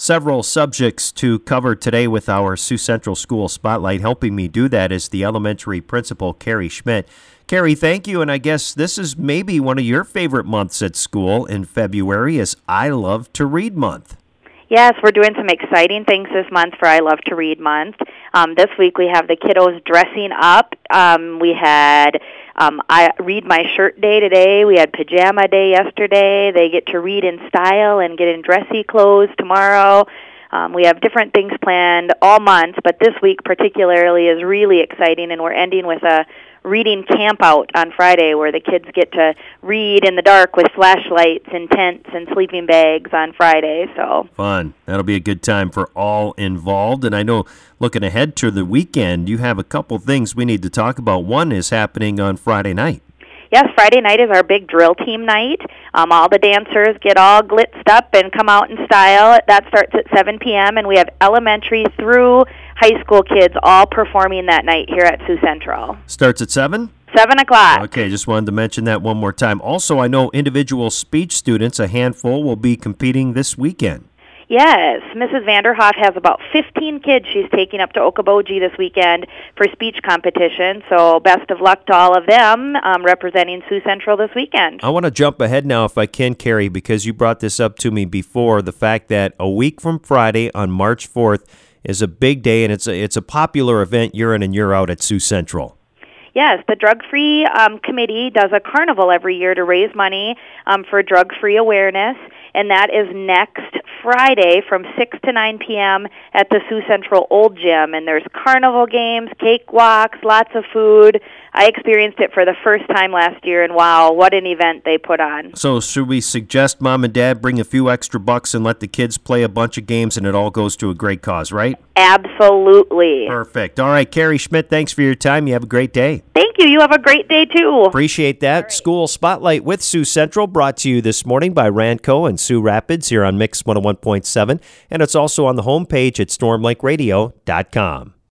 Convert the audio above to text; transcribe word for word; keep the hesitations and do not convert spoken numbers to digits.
several subjects to cover today with our Sioux Central School Spotlight. Helping me do that is the elementary principal, Carrie Schmidt. Carrie, thank you, and I guess this is maybe one of your favorite months at school in February is I Love to Read Month. Yes, we're doing some exciting things this month for I Love to Read Month. Um, this week we have the kiddos dressing up. Um, we had um, I Read My Shirt Day today. We had Pajama Day yesterday. They get to read in style and get in dressy clothes tomorrow. Um, we have different things planned all month, but this week particularly is really exciting, and we're ending with a reading camp out on Friday where the kids get to read in the dark with flashlights and tents and sleeping bags on Friday. So fun. That'll be a good time for all involved. And I know looking ahead to the weekend, you have a couple things we need to talk about. One is happening on Friday night. Yes, Friday night is our big drill team night. Um, all the dancers get all glitzed up and come out in style. That starts at seven p.m., and we have elementary through high school kids all performing that night here at Sioux Central. Starts at seven? seven o'clock. Okay, just wanted to mention that one more time. Also, I know individual speech students, a handful, will be competing this weekend. Yes, Missus Vanderhoff has about fifteen kids she's taking up to Okoboji this weekend for speech competition, so best of luck to all of them um, representing Sioux Central this weekend. I want to jump ahead now if I can, Carrie, because you brought this up to me before, the fact that a week from Friday on March fourth is a big day, and it's a, it's a popular event year in and year out at Sioux Central. Yes, the Drug-Free um, Committee does a carnival every year to raise money um, for drug-free awareness, and that is next Friday from six to nine p.m. at the Sioux Central Old Gym. And there's carnival games, cakewalks, lots of food. I experienced it for the first time last year, and wow, what an event they put on. So should we suggest Mom and Dad bring a few extra bucks and let the kids play a bunch of games, and it all goes to a great cause, right? Absolutely. Perfect. All right, Carrie Schmidt, thanks for your time. You have a great day. Thank you. You have a great day, too. Appreciate that. Right. School Spotlight with Sioux Central brought to you this morning by Ranco and Sioux Rapids here on Mix one oh one point seven, and it's also on the homepage at storm lake radio dot com.